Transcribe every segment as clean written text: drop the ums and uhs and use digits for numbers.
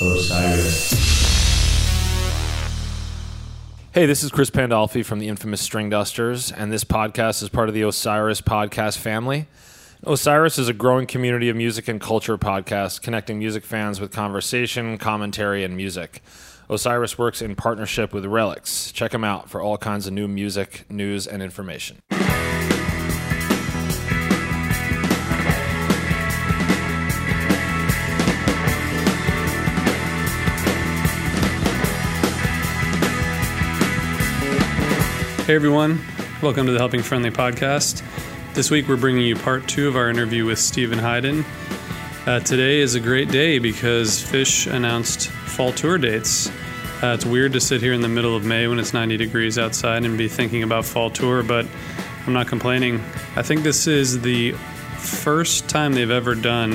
Osiris. Hey, this is Chris Pandolfi from the infamous String Dusters, and this podcast is part of the Osiris podcast family. Osiris is a growing community of music and culture podcasts connecting music fans with conversation, commentary, and music. Osiris works in partnership with Relix. Check them out for all kinds of new music, news, and information. Hey everyone, welcome to the Helping Friendly podcast. This week we're bringing you part 2 of our interview with Steven Hyden. Today is a great day because Phish announced fall tour dates. It's weird to sit here in the middle of May when it's 90 degrees outside and be thinking about fall tour, but I'm not complaining. I think this is the first time they've ever done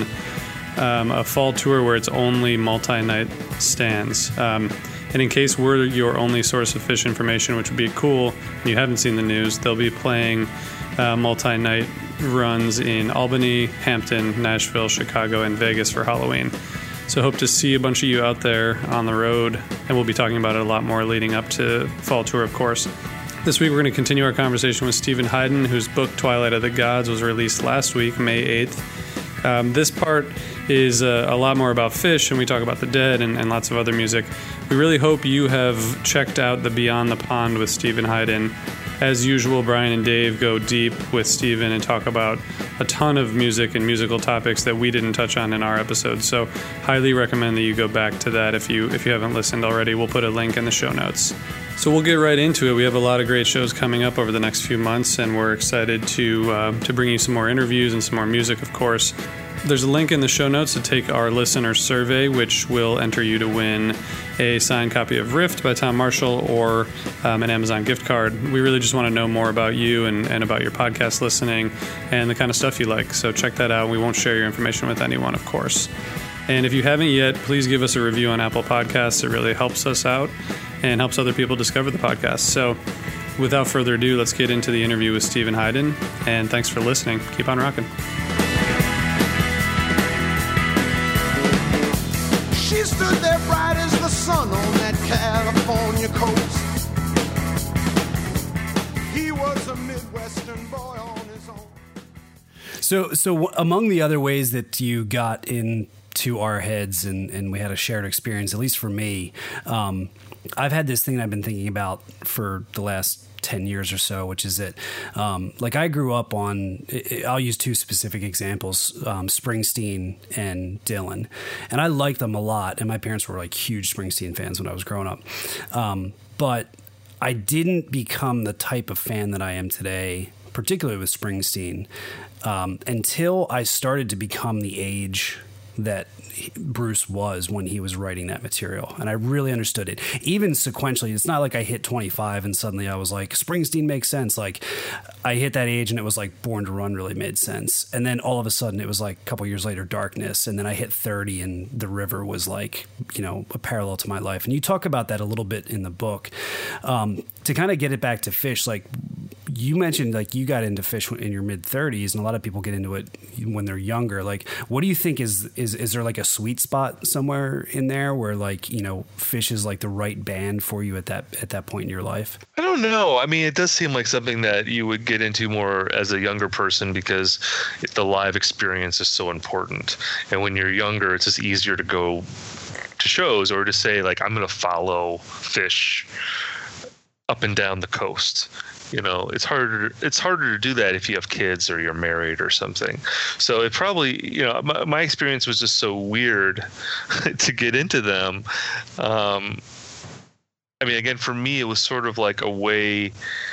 a fall tour where it's only multi-night stands. And in case we're your only source of Phish information, which would be cool, and you haven't seen the news, they'll be playing multi-night runs in Albany, Hampton, Nashville, Chicago, and Vegas for Halloween. So hope to see a bunch of you out there on the road, and we'll be talking about it a lot more leading up to fall tour, of course. This week we're going to continue our conversation with Steven Hyden, whose book Twilight of the Gods was released last week, May 8th. This part is a lot more about Phish, and we talk about the Dead and lots of other music. We really hope you have checked out the Beyond the Pond with Steven Hyden. As usual, Brian and Dave go deep with Steven and talk about a ton of music and musical topics that we didn't touch on in our episode. So highly recommend that you go back to that if you haven't listened already. We'll put a link in the show notes. So we'll get right into it. We have a lot of great shows coming up over the next few months, and we're excited to bring you some more interviews and some more music, of course. There's a link in the show notes to take our listener survey, which will enter you to win a signed copy of Rift by Tom Marshall or an Amazon gift card. We really just want to know more about you and about your podcast listening and the kind of stuff you like. So check that out. We won't share your information with anyone, of course. And if you haven't yet, please give us a review on Apple Podcasts. It really helps us out and helps other people discover the podcast. So without further ado, let's get into the interview with Steven Hyden. And thanks for listening. Keep on rocking. She stood there bright as the sun on that California coast. He was a Midwestern boy on his own. So among the other ways that you got into our heads and we had a shared experience, at least for me, I've had this thing I've been thinking about for the last 10 years or so, which is that, I grew up on, I'll use 2 specific examples, Springsteen and Dylan. And I liked them a lot. And my parents were like huge Springsteen fans when I was growing up. But I didn't become the type of fan that I am today, particularly with Springsteen, until I started to become the age that Bruce was when he was writing that material. And I really understood it. Even sequentially, it's not like I hit 25 and suddenly I was like, Springsteen makes sense. Like I hit that age and it was like Born to Run really made sense. And then all of a sudden it was like a couple years later, Darkness. And then I hit 30 and The River was like, a parallel to my life. And you talk about that a little bit in the book. To kind of get it back to Phish, like you mentioned, like you got into Phish in your mid 30s and a lot of people get into it when they're younger. Like, what do you think is there like a sweet spot somewhere in there where Phish is like the right band for you at that point in your life? I don't know. I mean, it does seem like something that you would get into more as a younger person because the live experience is so important. And when you're younger, it's just easier to go to shows or to say like, I'm going to follow Phish up and down the coast. It's harder to do that if you have kids or you're married or something. So it probably, my experience was just so weird to get into them. Again, for me, it was sort of like a way.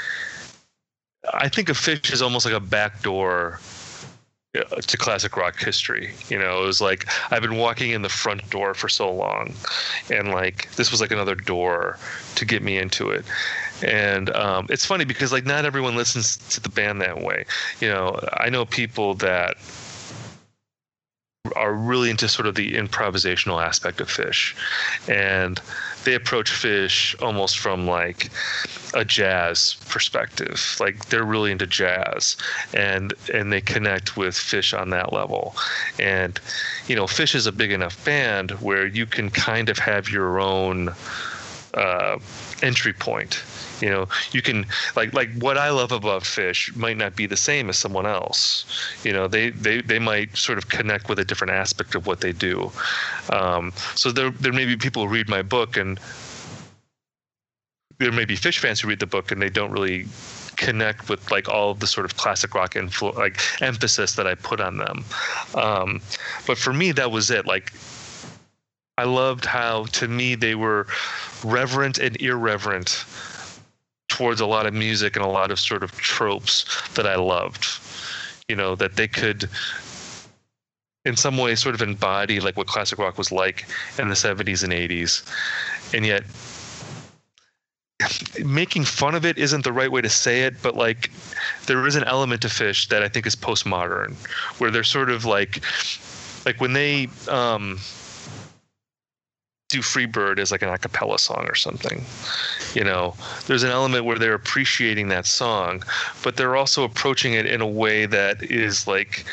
I think of Phish as almost like a backdoor to classic rock history. It was like I've been walking in the front door for so long, and like this was like another door to get me into it. And it's funny because like not everyone listens to the band that way. I know people that are really into sort of the improvisational aspect of Phish, and they approach Phish almost from like a jazz perspective. Like they're really into jazz, and they connect with Phish on that level. And Phish is a big enough band where you can kind of have your own entry point. You can like what I love about Phish might not be the same as someone else. They might sort of connect with a different aspect of what they do. So there may be people who read my book, and there may be Phish fans who read the book and they don't really connect with like all of the sort of classic rock like emphasis that I put on them. But for me, that was it. Like, I loved how, to me, they were reverent and irreverent towards a lot of music and a lot of sort of tropes that I loved. That they could, in some way, sort of embody like what classic rock was like in the 70s and 80s. And yet, making fun of it isn't the right way to say it, but like there is an element to Phish that I think is postmodern, where they're sort of like when they do Freebird as like an a cappella song or something, there's an element where they're appreciating that song, but they're also approaching it in a way that is like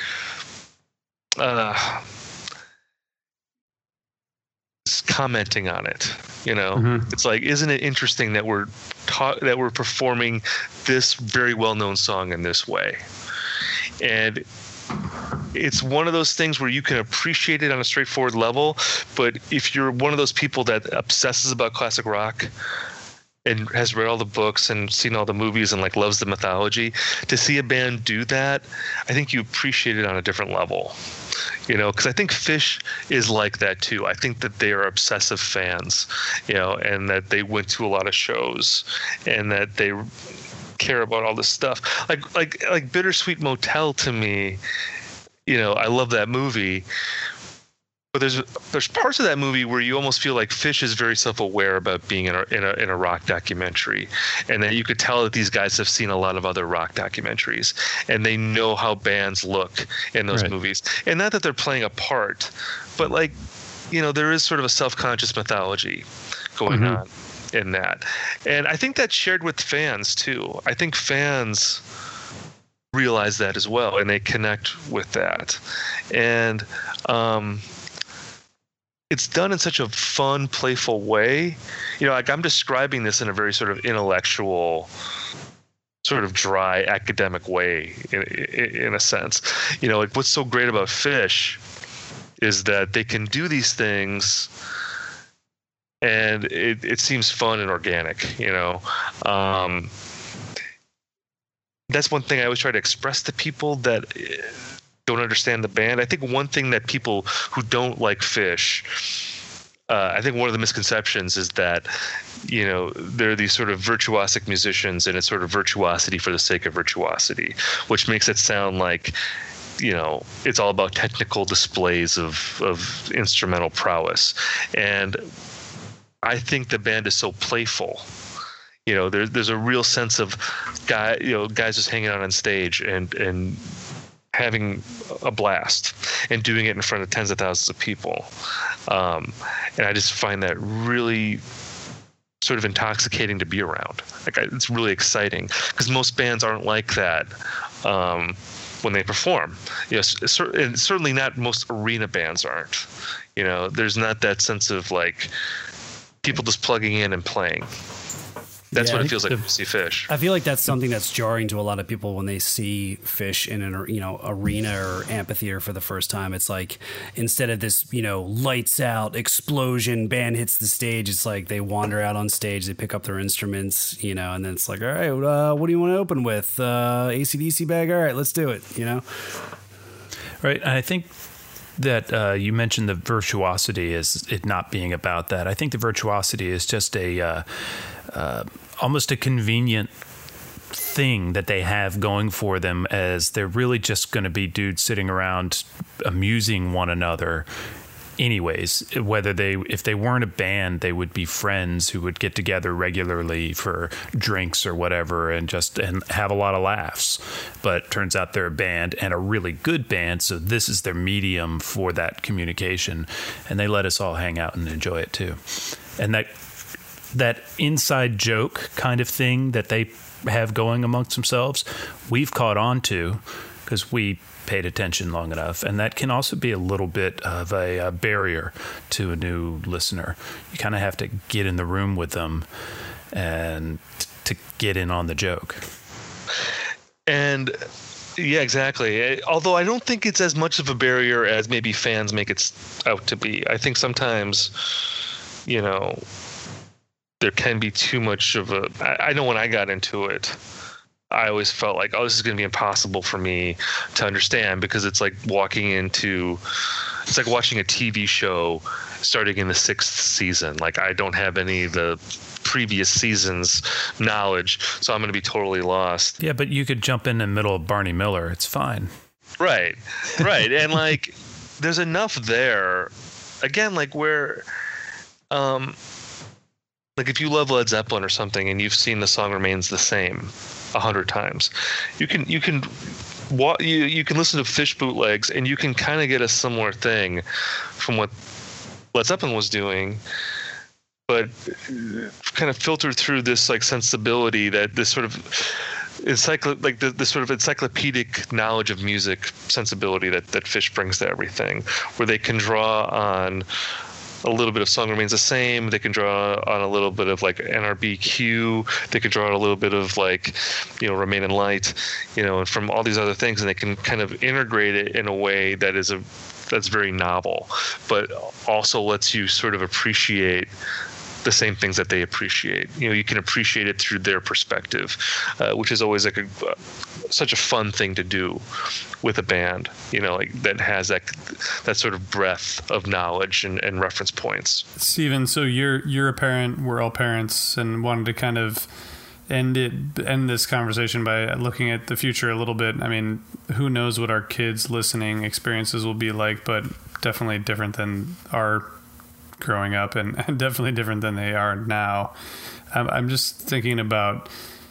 commenting on it. It's like, isn't it interesting that we're performing this very well-known song in this way? And it's one of those things where you can appreciate it on a straightforward level, but if you're one of those people that obsesses about classic rock and has read all the books and seen all the movies and like loves the mythology, to see a band do that, I think you appreciate it on a different level. Because I think Phish is like that too. I think that they are obsessive fans, and that they went to a lot of shows and that they care about all this stuff. Like Bittersweet Motel, to me, I love that movie. But there's parts of that movie where you almost feel like Phish is very self-aware about being in a rock documentary, and that you could tell that these guys have seen a lot of other rock documentaries, and they know how bands look in those movies. And not that they're playing a part, but like, there is sort of a self-conscious mythology going on in that. And I think that's shared with fans too. I think fans realize that as well, and they connect with that. And it's done in such a fun, playful way. Like I'm describing this in a very sort of intellectual, sort of dry academic way, in a sense. Like what's so great about Phish is that they can do these things, and it seems fun and organic. That's one thing I always try to express to people that don't understand the band. I think one thing that people who don't like Phish, I think one of the misconceptions is that, they're these sort of virtuosic musicians, and it's sort of virtuosity for the sake of virtuosity, which makes it sound like, it's all about technical displays of instrumental prowess. And I think the band is so playful. There's a real sense of guys just hanging out on stage and having a blast and doing it in front of tens of thousands of people. And I just find that really sort of intoxicating to be around. It's really exciting, because most bands aren't like that when they perform. And certainly not most arena bands aren't. There's not that sense of like people just plugging in and playing. That's what it feels like to see Phish. I feel like that's something that's jarring to a lot of people when they see Phish in an arena or amphitheater for the first time. It's like, instead of this lights out explosion, band hits the stage, it's like they wander out on stage, they pick up their instruments, and then it's like, all right, what do you want to open with? AC/DC bag? All right, let's do it. Right. I think that you mentioned the virtuosity as it not being about that. I think the virtuosity is just almost a convenient thing that they have going for them, as they're really just going to be dudes sitting around amusing one another anyways, if they weren't a band, they would be friends who would get together regularly for drinks or whatever and have a lot of laughs. But it turns out they're a band, and a really good band, so this is their medium for that communication, and they let us all hang out and enjoy it too. And that inside joke kind of thing that they have going amongst themselves, we've caught on to because we paid attention long enough, and that can also be a little bit of a barrier to a new listener. You kind of have to get in the room with them and to get in on the joke. And yeah, exactly. Although I don't think it's as much of a barrier as maybe fans make it out to be. I think sometimes, there can be too much of I know when I got into it, I always felt like, this is going to be impossible for me to understand, because it's like watching a TV show starting in the 6th season. Like, I don't have any of the previous seasons knowledge, so I'm going to be totally lost. Yeah, but you could jump in the middle of Barney Miller. It's fine. Right. And like, there's enough there. Again, like where, like if you love Led Zeppelin or something and you've seen The Song Remains the Same 100 times, you can listen to Phish bootlegs and you can kind of get a similar thing from what Led Zeppelin was doing, but kind of filtered through this like sensibility, that this sort of this sort of encyclopedic knowledge of music sensibility that Phish brings to everything, where they can draw on a little bit of Song Remains the Same. They can draw on a little bit of like NRBQ. They can draw on a little bit of like, Remain in Light, and from all these other things, and they can kind of integrate it in a way that's very novel, but also lets you sort of appreciate the same things that they appreciate. You can appreciate it through their perspective, which is always like such a fun thing to do with a band, like that has that sort of breadth of knowledge and reference points. Steven, so you're a parent, we're all parents, and wanted to kind of end this conversation by looking at the future a little bit. I mean, who knows what our kids' listening experiences will be like, but definitely different than our growing up, and definitely different than they are now. I'm just thinking about,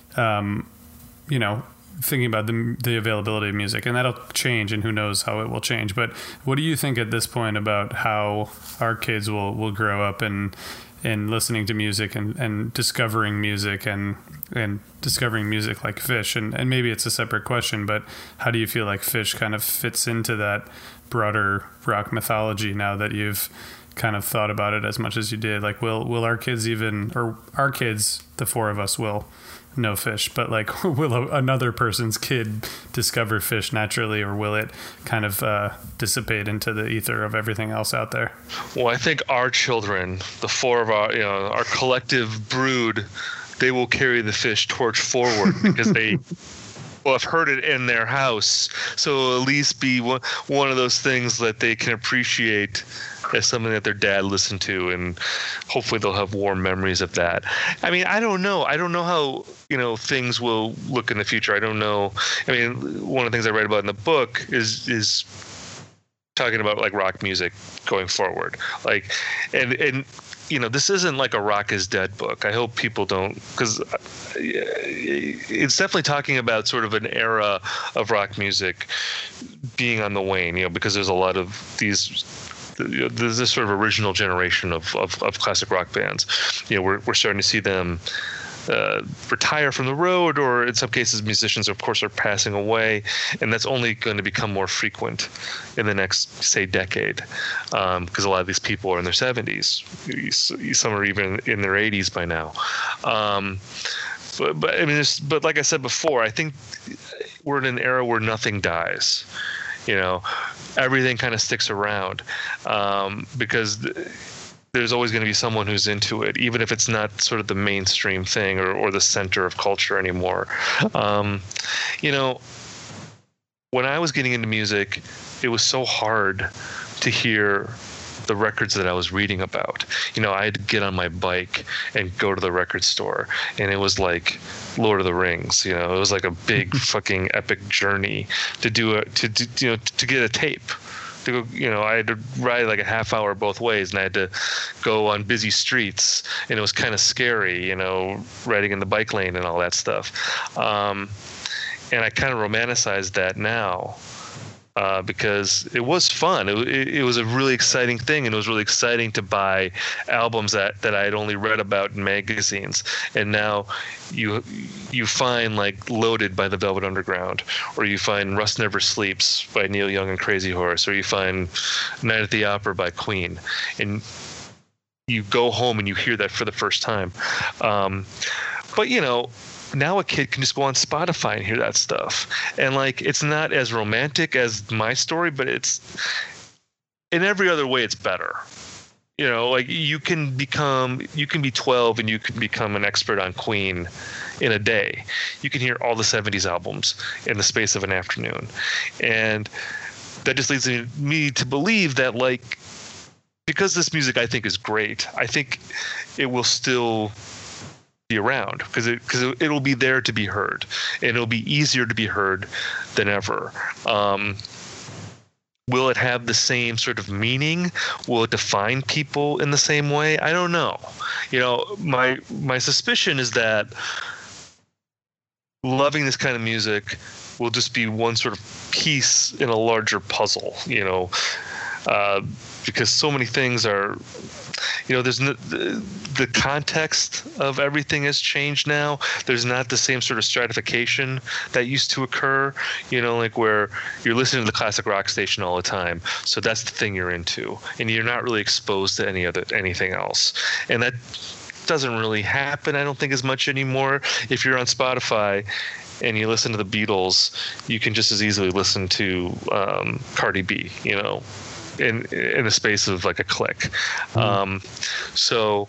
thinking about the availability of music, and that'll change, and who knows how it will change. But what do you think at this point about how our kids will grow up and listening to music and discovering music and discovering music like Phish? And maybe it's a separate question, but how do you feel like Phish kind of fits into that broader rock mythology now that you've kind of thought about it as much as you did? Like, will our kids our kids, the four of us, will know Phish, but like, will another person's kid discover Phish naturally, or will it kind of dissipate into the ether of everything else out there? Well, I think our children, the four of our collective brood, they will carry the Phish torch forward because they will have heard it in their house. So it'll at least be one of those things that they can appreciate as something that their dad listened to, and hopefully they'll have warm memories of that. I mean, I don't know how, things will look in the future. I don't know. I mean, one of the things I read about in the book is talking about like rock music going forward. Like, and this isn't like a Rock is Dead book. I hope people don't, because it's definitely talking about sort of an era of rock music being on the wane, because there's a lot of there's this sort of original generation of classic rock bands. We're starting to see them retire from the road, or in some cases musicians, of course, are passing away, and that's only going to become more frequent in the next, say, decade, because a lot of these people are in their 70s. Some are even in their 80s by now. But like I said before, I think we're in an era where nothing dies. Everything kind of sticks around, because there's always going to be someone who's into it, even if it's not sort of the mainstream thing or the center of culture anymore. When I was getting into music, it was so hard to hear the records that I was reading about. I had to get on my bike and go to the record store, and it was like Lord of the Rings. It was like a big fucking epic journey to get a tape, to go, I had to ride like a half hour both ways, and I had to go on busy streets, and it was kind of scary, riding in the bike lane and all that stuff. And I kind of romanticize that now. Because it was fun. It was a really exciting thing, and it was really exciting to buy albums that I had only read about in magazines. And now you find like Loaded by the Velvet Underground, or you find Rust Never Sleeps by Neil Young and Crazy Horse, or you find Night at the Opera by Queen, and you go home and you hear that for the first time. But now a kid can just go on Spotify and hear that stuff. And like, it's not as romantic as my story, but it's in every other way, it's better. Like you can be 12 and you can become an expert on Queen in a day. You can hear all the 70s albums in the space of an afternoon. And that just leads me to believe that, like, because this music I think is great, I think it will still be around because it'll be there to be heard, and it'll be easier to be heard than ever. Will it have the same sort of meaning? Will it define people in the same way? I don't know. My suspicion is that loving this kind of music will just be one sort of piece in a larger puzzle, because so many things are, there's the context of everything has changed now. There's not the same sort of stratification that used to occur, like where you're listening to the classic rock station all the time. So that's the thing you're into, and you're not really exposed to anything else. And that doesn't really happen, I don't think, as much anymore. If you're on Spotify and you listen to the Beatles, you can just as easily listen to Cardi B, in the space of like a click. So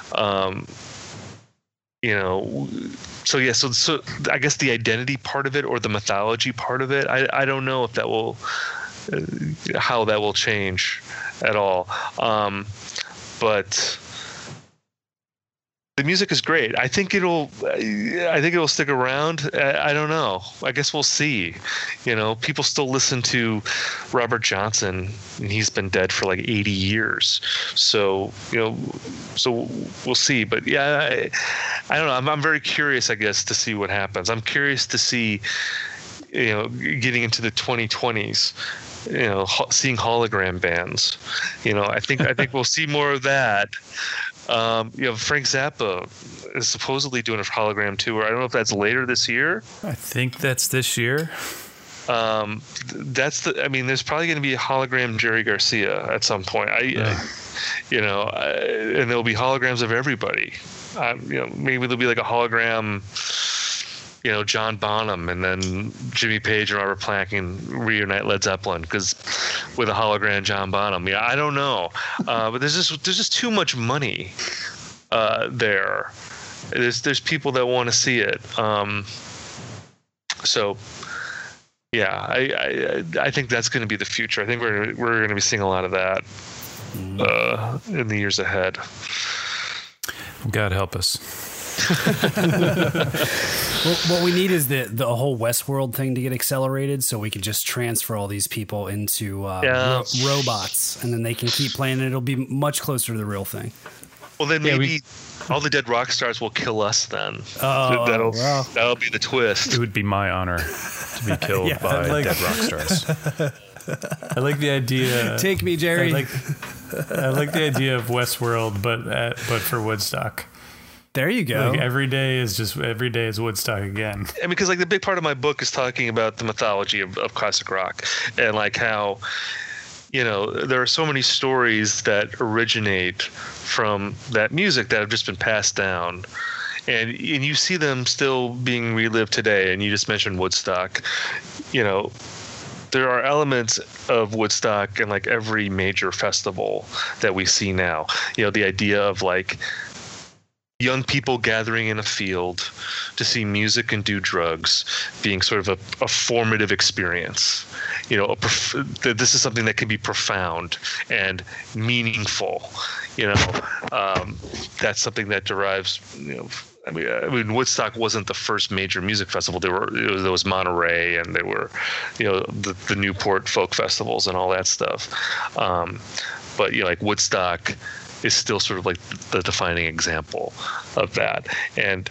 I guess the identity part of it, or the mythology part of it, I don't know if that will how that will change at all. But the music is great. I think it'll stick around. I don't know. I guess we'll see. People still listen to Robert Johnson, and he's been dead for like 80 years. So we'll see. But yeah, I don't know. I'm very curious, I guess, to see what happens. I'm curious to see, getting into the 2020s, seeing hologram bands. I think we'll see more of that. Frank Zappa is supposedly doing a hologram tour. I don't know if that's later this year. I think that's this year. There's probably going to be a hologram Jerry Garcia at some point. And there'll be holograms of everybody. Maybe there'll be like a hologram, John Bonham, and then Jimmy Page and Robert Plant can reunite Led Zeppelin with a hologram John Bonham. Yeah, I don't know, but there's just too much money there. There's people that want to see it. So yeah, I think that's going to be the future. I think we're going to be seeing a lot of that in the years ahead. God help us. What we need is the whole Westworld thing to get accelerated, so we can just transfer all these people into robots, and then they can keep playing, and it'll be much closer to the real thing. Well, then maybe all the dead rock stars will kill us then. That'll be the twist. It would be my honor to be killed by dead rock stars. I like the idea. Take me, Jerry. I like the idea of Westworld, but for Woodstock. There you go. Like every day is Woodstock again. Because like the big part of my book is talking about the mythology of classic rock, and like how, there are so many stories that originate from that music that have just been passed down. And you see them still being relived today. And you just mentioned Woodstock. There are elements of Woodstock in like every major festival that we see now. The idea of like young people gathering in a field to see music and do drugs being sort of a formative experience. This is something that can be profound and meaningful. That's something that derives I mean, Woodstock wasn't the first major music festival. There was Monterey, and there were, the Newport folk festivals and all that stuff. But like Woodstock is still sort of like the defining example of that. And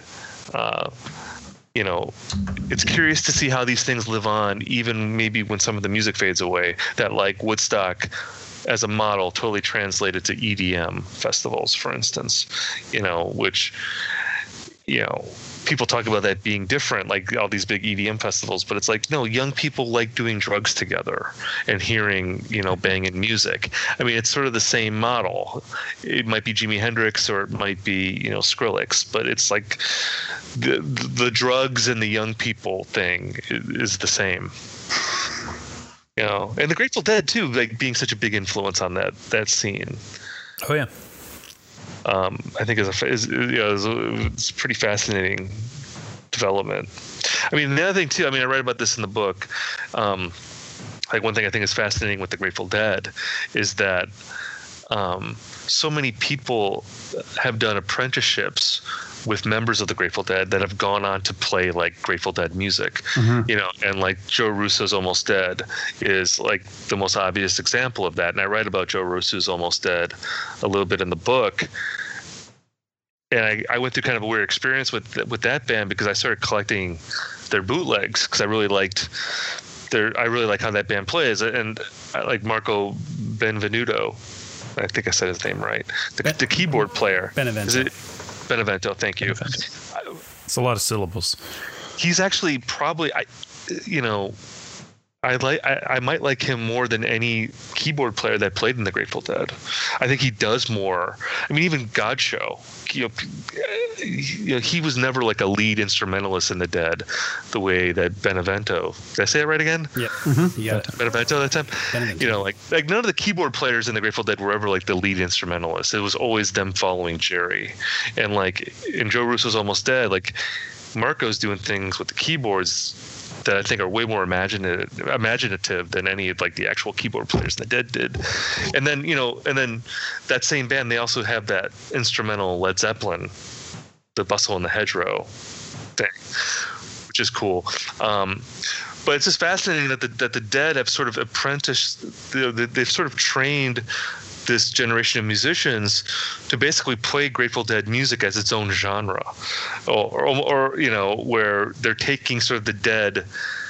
it's curious to see how these things live on, even maybe when some of the music fades away. That like Woodstock as a model totally translated to EDM festivals, for instance, which. People talk about that being different, like all these big EDM festivals, but it's like, no, young people like doing drugs together and hearing, banging music. I mean, it's sort of the same model. It might be Jimi Hendrix or it might be, Skrillex, but it's like the drugs and the young people thing is the same. And the Grateful Dead too, like being such a big influence on that scene. Oh yeah. I think it's a pretty fascinating development. I mean, the other thing too, I read about this in the book. Like one thing I think is fascinating with the Grateful Dead is that so many people have done apprenticeships with members of the Grateful Dead that have gone on to play like Grateful Dead music, and like Joe Russo's Almost Dead is like the most obvious example of that. And I write about Joe Russo's Almost Dead a little bit in the book. And I went through kind of a weird experience with that band because I started collecting their bootlegs because I really like how that band plays. And I like Marco Benvenuto. I think I said his name right. The keyboard player. Benevento. Benevento, thank you. It's a lot of syllables. He's actually probably, I might like him more than any keyboard player that played in the Grateful Dead. I think he does more. I mean, even Godshow, he was never like a lead instrumentalist in the Dead, the way that Benevento. Did I say it right again? Yeah, you got it. Benevento that time. Benevento. Like none of the keyboard players in the Grateful Dead were ever like the lead instrumentalist. It was always them following Jerry. And like in Joe Russo's Almost Dead, like Marco's doing things with the keyboards that I think are way more imaginative than any of like the actual keyboard players in the Dead did. And then, that same band, they also have that instrumental Led Zeppelin, the Bustle in the Hedgerow thing, which is cool. But it's just fascinating that the Dead have sort of apprenticed, they've sort of trained this generation of musicians to basically play Grateful Dead music as its own genre, or where they're taking sort of the Dead,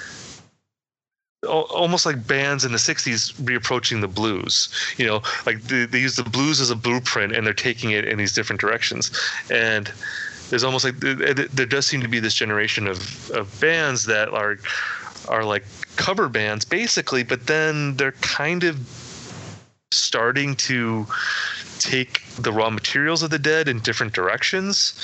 almost like bands in the 60s reapproaching the blues. Like they use the blues as a blueprint and they're taking it in these different directions. And there's almost like there does seem to be this generation of bands that are like cover bands basically, but then they're kind of starting to take the raw materials of the Dead in different directions,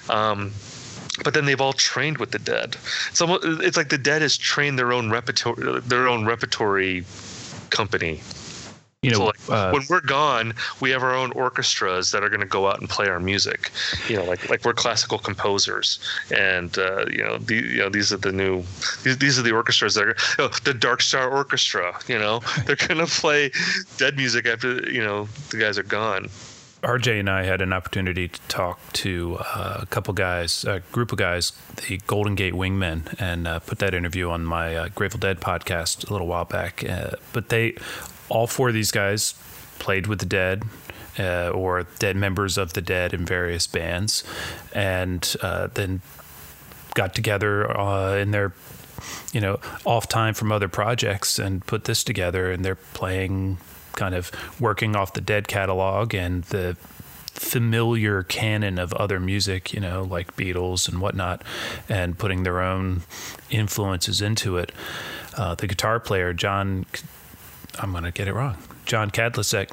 but then they've all trained with the Dead. It's like the Dead has trained their own repertory company. So like, when we're gone, we have our own orchestras that are going to go out and play our music. Like we're classical composers, and these are the orchestras that are the Dark Star Orchestra. They're going to play Dead music after the guys are gone. RJ and I had an opportunity to talk to a group of guys, the Golden Gate Wingmen, and put that interview on my Grateful Dead podcast a little while back. But all four of these guys played with the Dead, or Dead members of the Dead in various bands, and then got together in their off time from other projects and put this together, and they're playing, kind of working off the Dead catalog and the familiar canon of other music, like Beatles and whatnot, and putting their own influences into it. The guitar player, John, I'm going to get it wrong, John Kadlecek,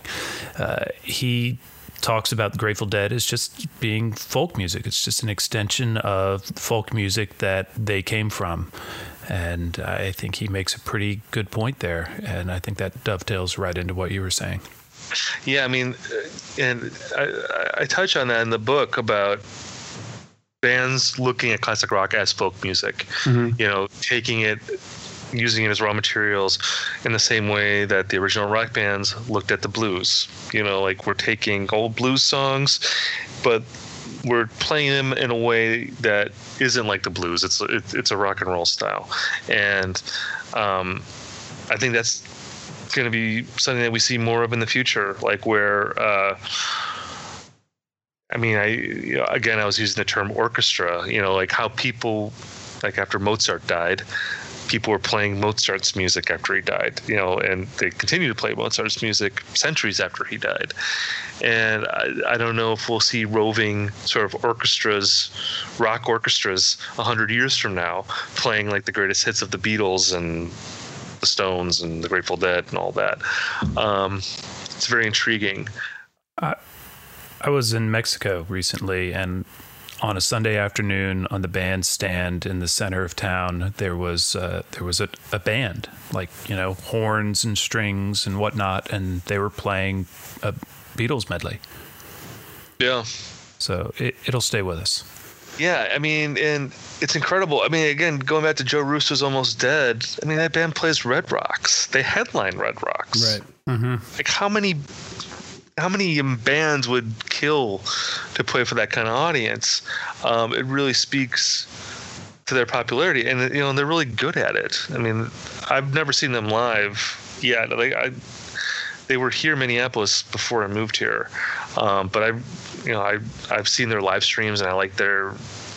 he talks about the Grateful Dead as just being folk music. It's just an extension of folk music that they came from. And I think he makes a pretty good point there. And I think that dovetails right into what you were saying. Yeah, I mean, and I touch on that in the book about bands looking at classic rock as folk music, taking it, using it as raw materials in the same way that the original rock bands looked at the blues. Like we're taking old blues songs, but we're playing them in a way that isn't like the blues. It's a rock and roll style, and I think that's going to be something that we see more of in the future, like where again, I was using the term orchestra, like how people, like after Mozart died, people were playing Mozart's music after he died, and they continue to play Mozart's music centuries after he died. And I don't know if we'll see roving sort of orchestras, rock orchestras, 100 years from now, playing like the greatest hits of the Beatles and the Stones and the Grateful Dead and all that. It's very intriguing. I was in Mexico recently, and on a Sunday afternoon on the bandstand in the center of town, there was a band, like, horns and strings and whatnot, and they were playing a Beatles medley. Yeah. So it'll stay with us. Yeah, and it's incredible. Again, going back to Joe Russo's Almost Dead, that band plays Red Rocks. They headline Red Rocks. Right. Mm-hmm. Like how many bands would kill to play for that kind of audience? It really speaks to their popularity, and they're really good at it. I've never seen them live yet. They were here in Minneapolis before I moved here, but I've seen their live streams, and I like the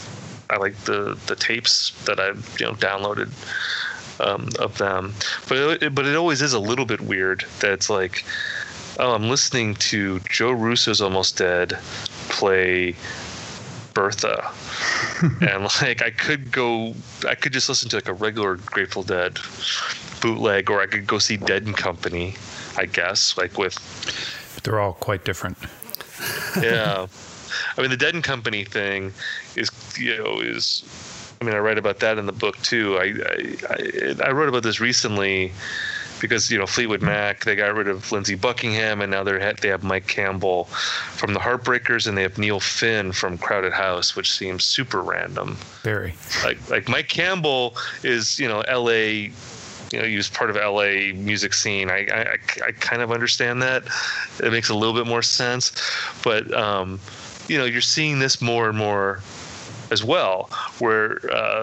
tapes that I've downloaded of them. But it always is a little bit weird that it's like, oh, I'm listening to Joe Russo's Almost Dead play Bertha. And like I could just listen to like a regular Grateful Dead bootleg, or I could go see Dead and Company, I guess, like with. But they're all quite different. Yeah. The Dead and Company thing is I write about that in the book too. I wrote about this recently because Fleetwood Mac, they got rid of Lindsey Buckingham, and now they have Mike Campbell from the Heartbreakers, and they have Neil Finn from Crowded House, which seems super random. Very. Like Mike Campbell is L.A. He was part of LA music scene. I kind of understand that. It makes a little bit more sense, but you're seeing this more and more as well, where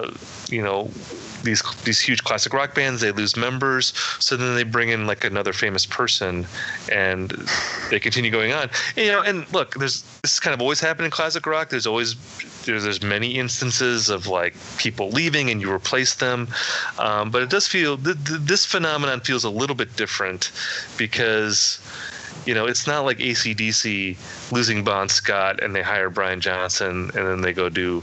these huge classic rock bands, they lose members, so then they bring in like another famous person, and they continue going on. And look, this is kind of always happened in classic rock. There's many instances of like people leaving and you replace them, but it does feel this phenomenon feels a little bit different because it's not like AC/DC losing Bon Scott and they hire Brian Johnson and then they go do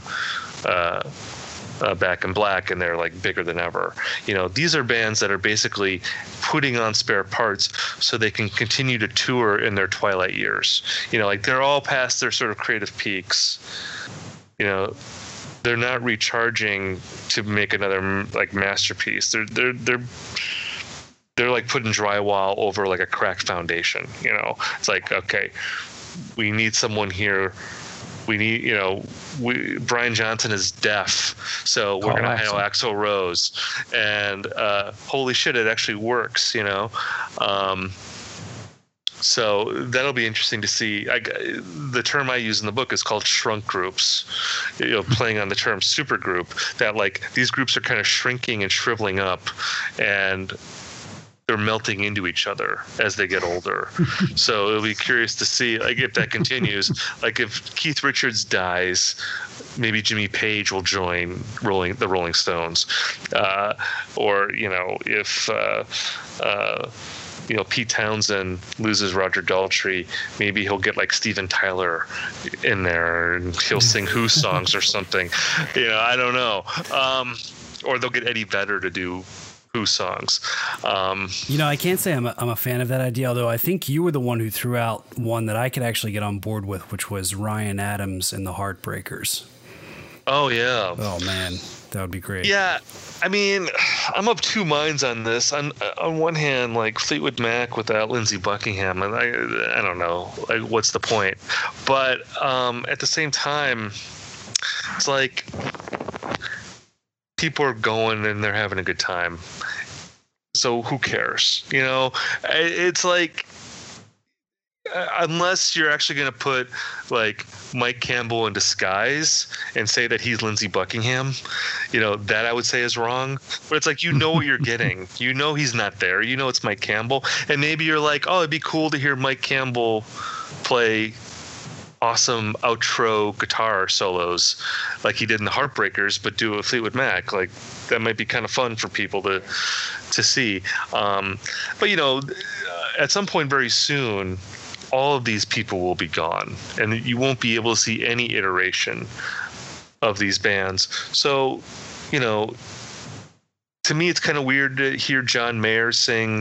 Back in Black and they're like bigger than ever. These are bands that are basically putting on spare parts so they can continue to tour in their twilight years. Like they're all past their sort of creative peaks. They're not recharging to make another like masterpiece. They're like putting drywall over like a cracked foundation. It's like, okay, we need someone here. We need, Brian Johnson is deaf, so we're going to hire Axl Rose, and holy shit, it actually works. So that'll be interesting to see. The term I use in the book is called shrunk groups, playing on the term supergroup, that like these groups are kind of shrinking and shriveling up, and they're melting into each other as they get older. So it'll be curious to see, like, if that continues. Like, if Keith Richards dies, maybe Jimmy Page will join the Rolling Stones, or if Pete Townsend loses Roger Daltrey, maybe he'll get like Steven Tyler in there and he'll sing Who songs or something. I don't know. Or they'll get Eddie Vedder to do Who songs. I can't say I'm a fan of that idea, although I think you were the one who threw out one that I could actually get on board with, which was Ryan Adams and the Heartbreakers. Oh, yeah. Oh, man. That would be great. Yeah. I'm of two minds on this. On one hand, like Fleetwood Mac without Lindsey Buckingham, and I don't know, like, what's the point? But at the same time, it's like people are going and they're having a good time. So who cares? It's like, unless you're actually going to put like Mike Campbell in disguise and say that he's Lindsey Buckingham, that I would say is wrong. But it's like, what you're getting. He's not there. It's Mike Campbell. And maybe you're like, oh, it'd be cool to hear Mike Campbell play awesome outro guitar solos like he did in the Heartbreakers, but do a Fleetwood Mac. Like, that might be kind of fun for people to see. But at some point very soon, all of these people will be gone, and you won't be able to see any iteration of these bands. So, to me, it's kind of weird to hear John Mayer sing,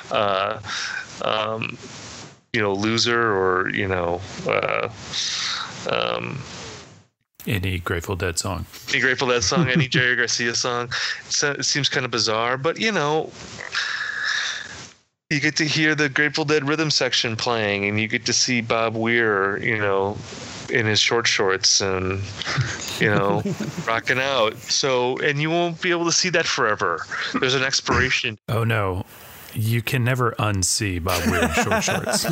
Loser, or any Grateful Dead song. Any Jerry Garcia song. It seems kind of bizarre, but you get to hear the Grateful Dead rhythm section playing, and you get to see Bob Weir, in his short shorts and, rocking out. So, and you won't be able to see that forever. There's an expiration. Oh no. You can never unsee Bob Weir in short shorts.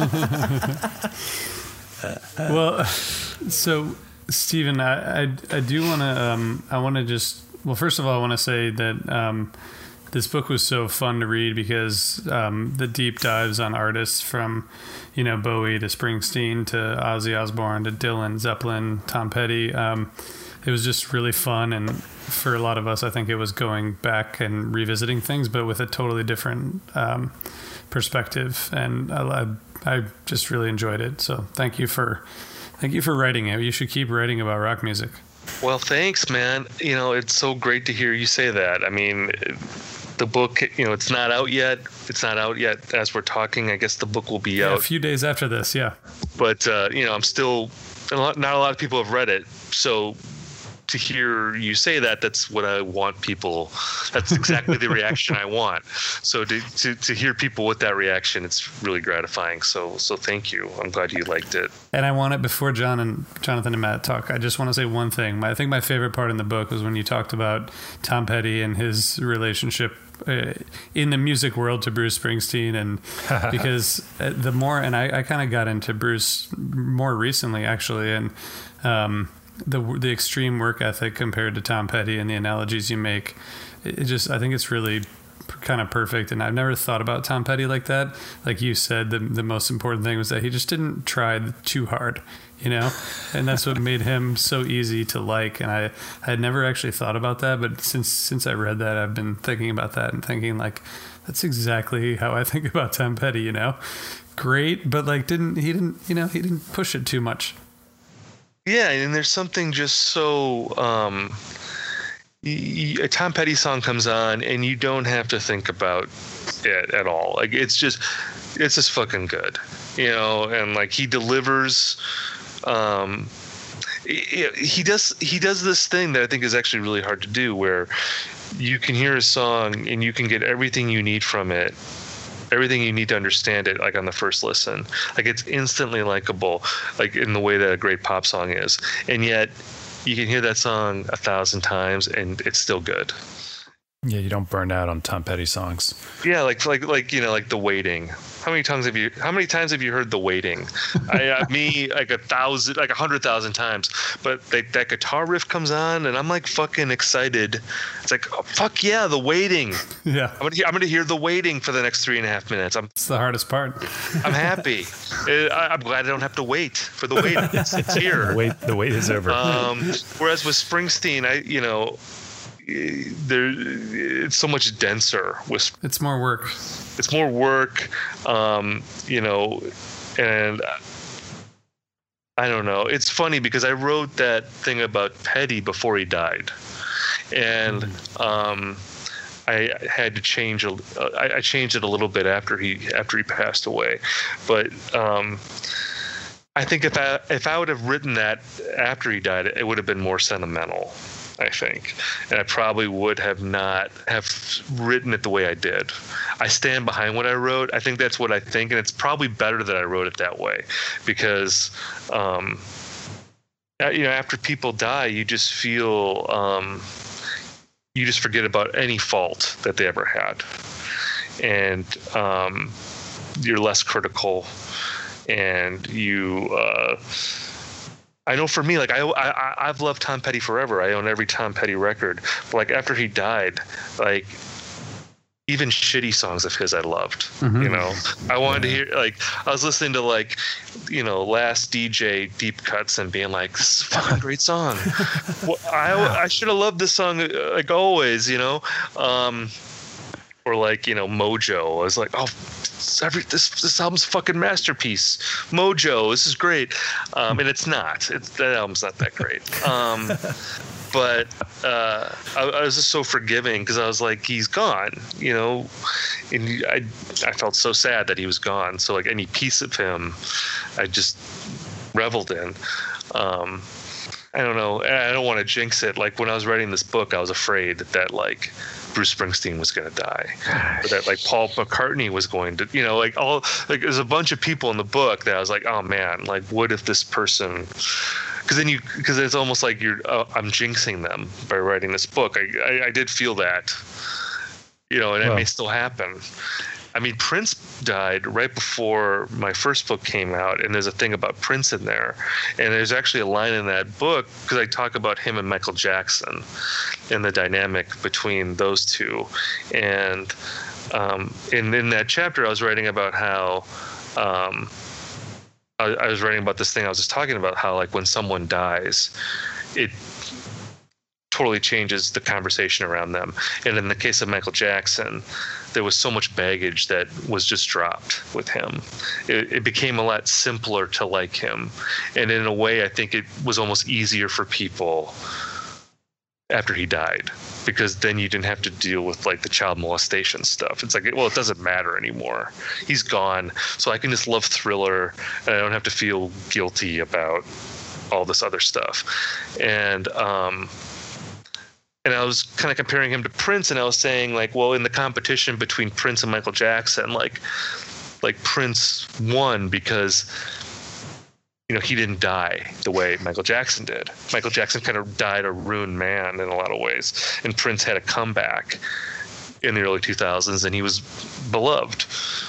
Well, so Stephen, I do want to, first of all, I want to say that this book was so fun to read because the deep dives on artists from, Bowie to Springsteen to Ozzy Osbourne to Dylan, Zeppelin, Tom Petty. It was just really fun, and for a lot of us, I think it was going back and revisiting things, but with a totally different perspective. And I just really enjoyed it. So thank you for writing it. You should keep writing about rock music. Well, thanks, man. It's so great to hear you say that. I mean, the book, it's not out yet. It's not out yet as we're talking. I guess the book will be out a few days after this. Yeah. But, I'm still, not a lot of people have read it. So to hear you say that, that's what I want people. That's exactly the reaction I want. So to hear people with that reaction, it's really gratifying. So thank you. I'm glad you liked it. And I want it, before Jonathan and Matt talk, I just want to say one thing. I think my favorite part in the book was when you talked about Tom Petty and his relationship in the music world to Bruce Springsteen, and because the more, and I kind of got into Bruce more recently actually, and the extreme work ethic compared to Tom Petty and the analogies you make, I think it's really kind of perfect. And I've never thought about Tom Petty like that. Like you said, the most important thing was that he just didn't try too hard, and that's what made him so easy to like. And I had never actually thought about that, but since I read that, I've been thinking about that and thinking like, that's exactly how I think about Tom Petty, great, but like he didn't push it too much. Yeah, and there's something just so a Tom Petty song comes on and you don't have to think about it at all. Like it's just fucking good, and like he delivers. He does this thing that I think is actually really hard to do, where you can hear a song and you can get everything you need from it, everything you need to understand it, like on the first listen. Like it's instantly likable, like in the way that a great pop song is. And yet you can hear that song 1,000 times and it's still good. Yeah, you don't burn out on Tom Petty songs. Yeah, like The Waiting. How many times have you heard The Waiting? Me, like 1,000, like 100,000 times. But that guitar riff comes on, and I'm like fucking excited. It's like, oh, fuck yeah, The Waiting. Yeah, I'm gonna hear The Waiting for the next 3.5 minutes. It's the hardest part. I'm happy. I'm glad I don't have to wait for The Waiting. It's here. The wait is over. Whereas with Springsteen, it's so much denser. It's more work. And I don't know. It's funny because I wrote that thing about Petty before he died, and I had to change. I changed it a little bit after he passed away, but I think if I would have written that after he died, it would have been more sentimental, I think, and I probably would have not have written it the way I did. I stand behind what I wrote. I think that's what I think, and it's probably better that I wrote it that way, because after people die, you just feel you just forget about any fault that they ever had, and you're less critical. and you. I know for me, like I've loved Tom Petty forever. I own every Tom Petty record. But like after he died, like even shitty songs of his I loved. You know, I wanted to hear, like, I was listening to, like, you know, Last DJ deep cuts and being like, this is a fucking great song. Well, I should have loved this song, like, always, you know. Or like, you know, Mojo. I was like, oh, this album's a fucking masterpiece. Mojo, this is great. And it's not. That album's not that great. But I was just so forgiving because I was like, he's gone, you know, and I felt so sad that he was gone. So like any piece of him, I just reveled in. I don't know. I don't want to jinx it. Like when I was writing this book, I was afraid that like Bruce Springsteen was going to die, or that like Paul McCartney was going to, you know, like there's a bunch of people in the book that I was like, oh man, like what if this person. Because it's almost like I'm jinxing them by writing this book. I did feel that, you know, and it may still happen. I mean, Prince died right before my first book came out, and there's a thing about Prince in there. And there's actually a line in that book, because I talk about him and Michael Jackson and the dynamic between those two. And in that chapter, I was writing about how I was writing about this thing I was just talking about, how like when someone dies, it totally changes the conversation around them. And in the case of Michael Jackson, there was so much baggage that was just dropped with him. It became a lot simpler to like him. And in a way, I think it was almost easier for people after he died, because then you didn't have to deal with like the child molestation stuff. It's like, well, it doesn't matter anymore. He's gone. So I can just love Thriller and I don't have to feel guilty about all this other stuff. And I was kind of comparing him to Prince, and I was saying like, well, in the competition between Prince and Michael Jackson, like Prince won because, you know, he didn't die the way Michael Jackson did. Michael Jackson kind of died a ruined man in a lot of ways, and Prince had a comeback in the early 2000s, and he was beloved.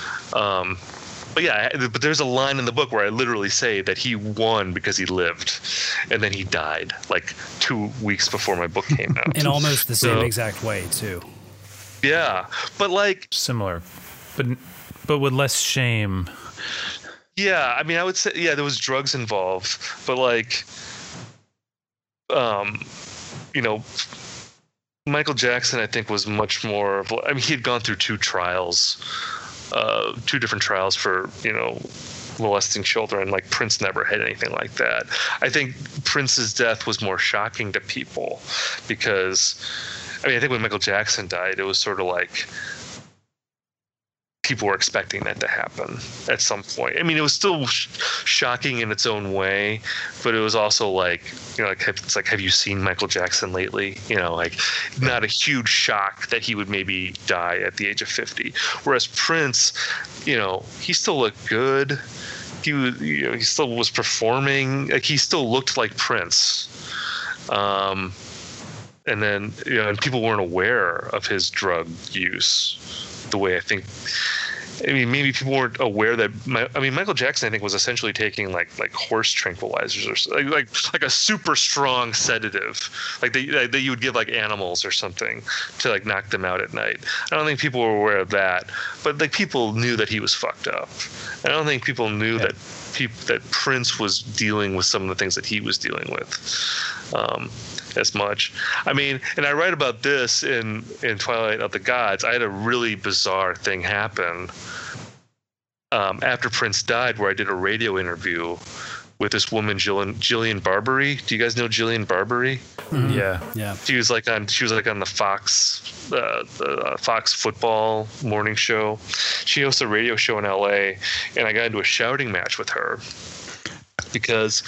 But there's a line in the book where I literally say that he won because he lived, and then he died like 2 weeks before my book came out. In almost the same exact way, too. Yeah, but like similar, but with less shame. Yeah, I mean, I would say, yeah, there was drugs involved, but like, you know, Michael Jackson, I think, was much more of, I mean, he had gone through two different trials for, you know, molesting children. Like Prince never had anything like that. I think Prince's death was more shocking to people because, I mean, I think when Michael Jackson died, it was sort of like people were expecting that to happen at some point. I mean, it was still shocking in its own way, but it was also like, you know, like it's like, have you seen Michael Jackson lately? You know, like not a huge shock that he would maybe die at the age of 50. Whereas Prince, you know, he still looked good. He was, you know, he still was performing. Like he still looked like Prince. And then, you know, and people weren't aware of his drug use the way I think. I mean, maybe people weren't aware that. Michael Jackson, I think, was essentially taking like horse tranquilizers or like a super strong sedative, like that you would give like animals or something to like knock them out at night. I don't think people were aware of that, but like people knew that he was fucked up. I don't think people knew that Prince was dealing with some of the things that he was dealing with. As much. I mean, and I write about this in Twilight of the Gods. I had a really bizarre thing happen after Prince died, where I did a radio interview with this woman, Jillian Barbary. Do you guys know Jillian Barbary? Mm-hmm. Yeah. She was like on the Fox football morning show. She hosts a radio show in LA, and I got into a shouting match with her because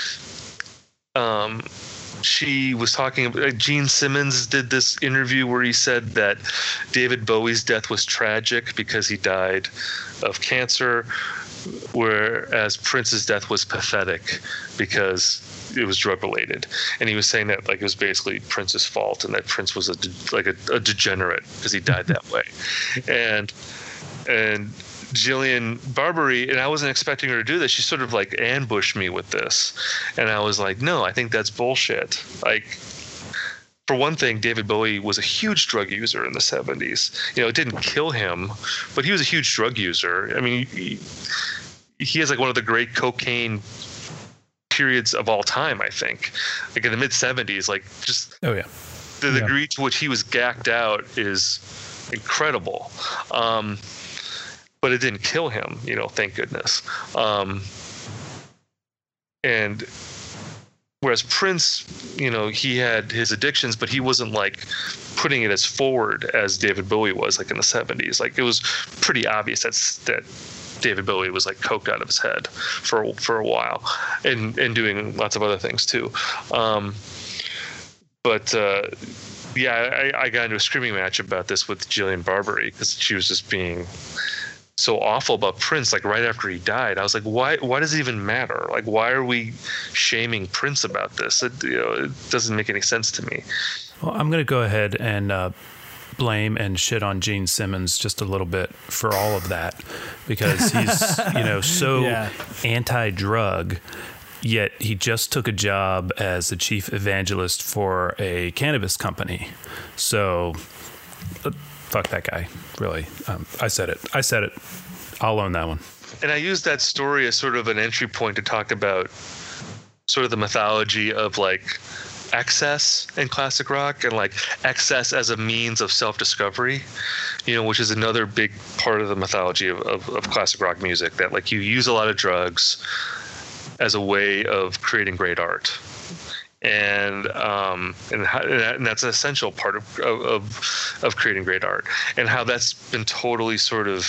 she was talking about, Gene Simmons did this interview where he said that David Bowie's death was tragic because he died of cancer, whereas Prince's death was pathetic because it was drug related. And he was saying that like it was basically Prince's fault, and that Prince was a degenerate because he died that way. And Jillian Barbary, and I wasn't expecting her to do this. She sort of like ambushed me with this, and I was like, no, I think that's bullshit. Like, for one thing, David Bowie was a huge drug user in the 70s. You know, it didn't kill him, but he was a huge drug user. I mean, he has like one of the great cocaine periods of all time, I think. Like in the mid 70s, like just the degree to which he was gacked out is incredible. But it didn't kill him, you know, thank goodness. And whereas Prince, you know, he had his addictions, but he wasn't like putting it as forward as David Bowie was, like in the 70s. Like it was pretty obvious that David Bowie was like coked out of his head for a while, and doing lots of other things too. I got into a screaming match about this with Jillian Barbary because she was just being so awful about Prince, like right after he died. I was like, why does it even matter? Like, why are we shaming Prince about this? It doesn't make any sense to me. Well, I'm going to go ahead and blame and shit on Gene Simmons just a little bit for all of that, because he's, you know, so anti-drug, yet he just took a job as the chief evangelist for a cannabis company. So fuck that guy, really. I said it. I'll own that one. And I used that story as sort of an entry point to talk about sort of the mythology of like excess in classic rock, and like excess as a means of self-discovery, you know, which is another big part of the mythology of classic rock music, that like you use a lot of drugs as a way of creating great art. And that's an essential part of creating great art, and how that's been totally sort of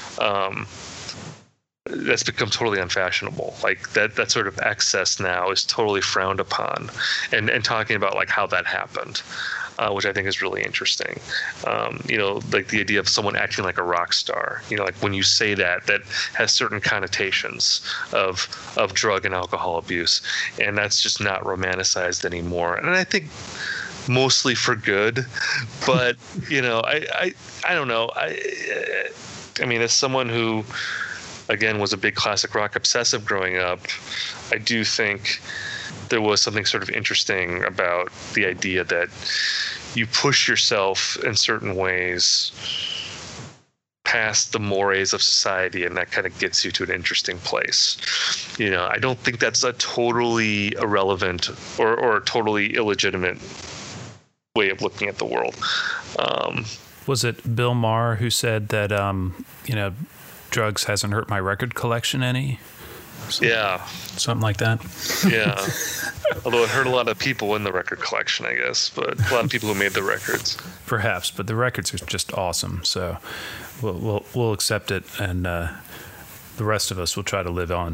that's become totally unfashionable. Like that sort of excess now is totally frowned upon, and talking about like how that happened, which I think is really interesting. You know, like the idea of someone acting like a rock star, you know, like when you say that has certain connotations of drug and alcohol abuse, and that's just not romanticized anymore. And I think mostly for good, but you know, I don't know. I mean, as someone who, again, was a big classic rock obsessive growing up, I do think there was something sort of interesting about the idea that you push yourself in certain ways past the mores of society, and that kind of gets you to an interesting place. You know, I don't think that's a totally irrelevant or a totally illegitimate way of looking at the world. Was it Bill Maher who said that, you know, drugs hasn't hurt my record collection any? Something like that. Yeah. Although it hurt a lot of people in the record collection, I guess, but a lot of people who made the records. Perhaps, but the records are just awesome. So we'll accept it, and the rest of us will try to live on.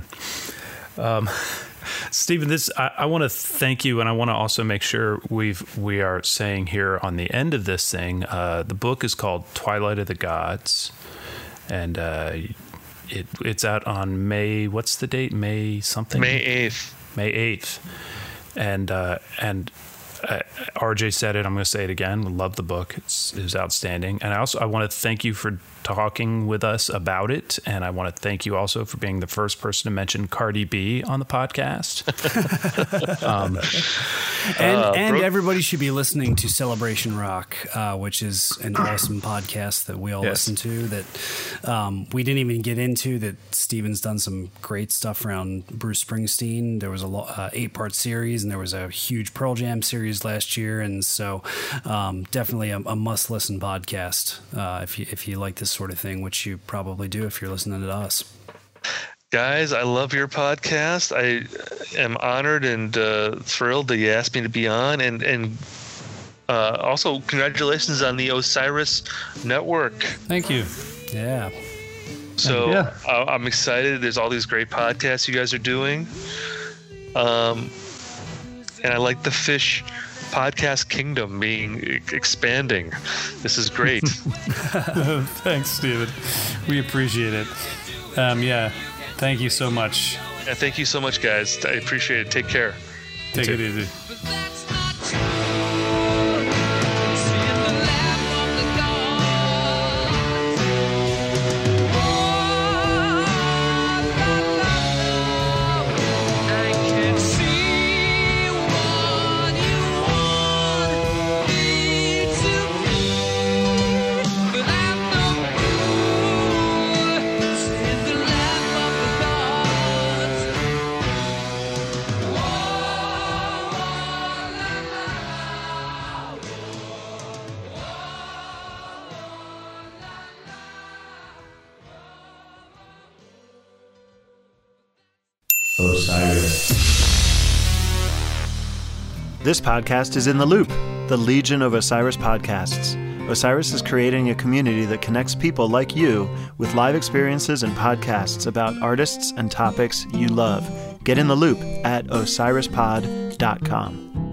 Stephen, I want to thank you, and I want to also make sure we are saying here on the end of this thing, the book is called Twilight of the Gods, and it's out on May. What's the date? May something. May 8th. May 8th, and RJ said it. I'm going to say it again. Love the book. It was outstanding. And I want to thank you for talking with us about it. And I want to thank you also for being the first person to mention Cardi B on the podcast. And everybody should be listening to Celebration Rock, which is an awesome podcast that we all listen to, that we didn't even get into, that Steven's done some great stuff around Bruce Springsteen. There was a 8-part series, and there was a huge Pearl Jam series last year. And so definitely a must-listen podcast if you like this sort of thing, which you probably do if you're listening to us. Guys, I love your podcast. I am honored and thrilled that you asked me to be on, and also congratulations on the Osiris Network. Thank you. Yeah. So I'm excited. There's all these great podcasts you guys are doing, and I like the Fish podcast kingdom expanding. This is great. Thanks, Steven. We appreciate it. Thank you so much. Yeah, thank you so much, guys. I appreciate it. Take care. Take it easy. Osiris. This podcast is In the Loop, the Legion of Osiris podcasts. Osiris is creating a community that connects people like you with live experiences and podcasts about artists and topics you love. Get in the loop at osirispod.com.